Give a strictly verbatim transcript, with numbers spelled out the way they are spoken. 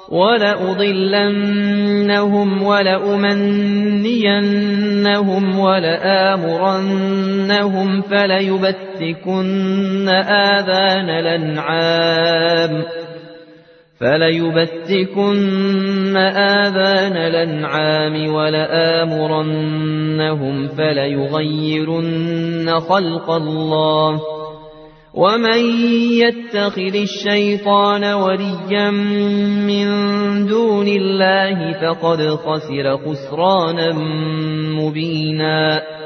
ولأضلنهم ولأمنينهم ولآمرنهم فليبتكن آذان الأنعام فليبتكن آذان الأنعام ولآمرنهم فليغيرن خلق الله ومن يتخذ الشيطان وليا من دون الله فقد خسر خسرانا مبينا